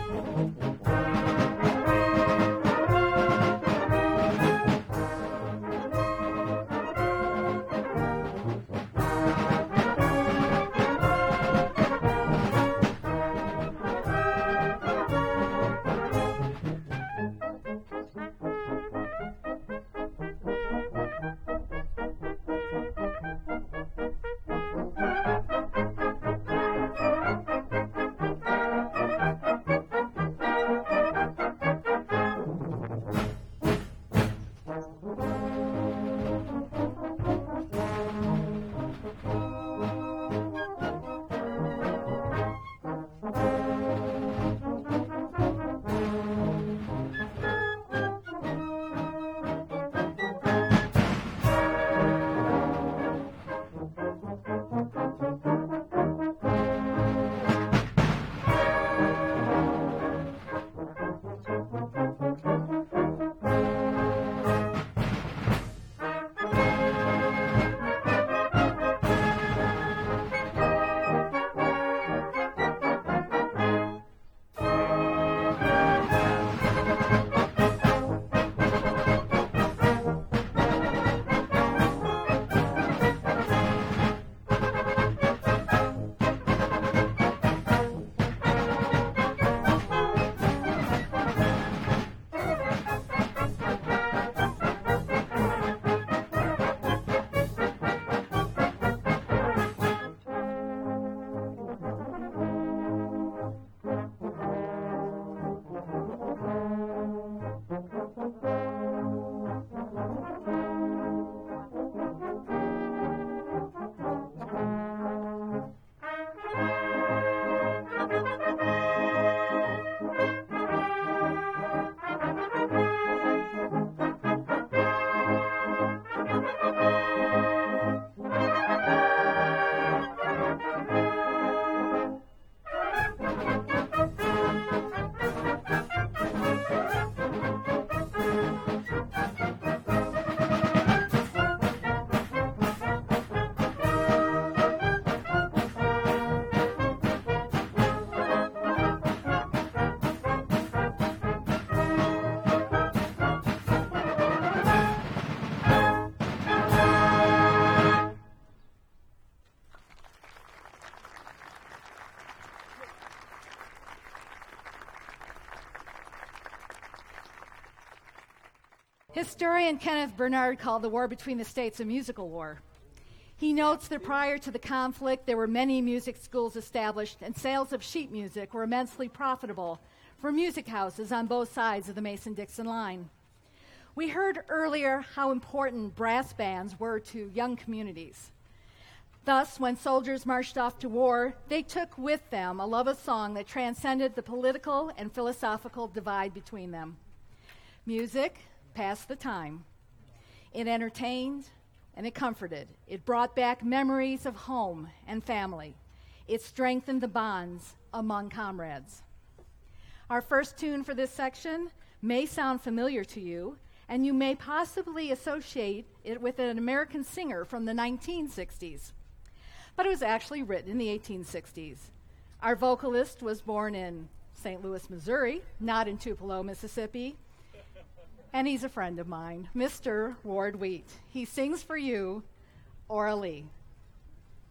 Historian Kenneth Bernard called the war between the states a musical war. He notes that prior to the conflict, there were many music schools established, and sales of sheet music were immensely profitable for music houses on both sides of the Mason-Dixon line. We heard earlier how important brass bands were to young communities. Thus, when soldiers marched off to war, they took with them a love of song that transcended the political and philosophical divide between them. Music passed the time. It entertained and it comforted. It brought back memories of home and family. It strengthened the bonds among comrades. Our first tune for this section may sound familiar to you, and you may possibly associate it with an American singer from the 1960s. But it was actually written in the 1860s. Our vocalist was born in St. Louis, Missouri, not in Tupelo, Mississippi. And he's a friend of mine, Mr. Ward Wheat. He sings for you, Ora Lee.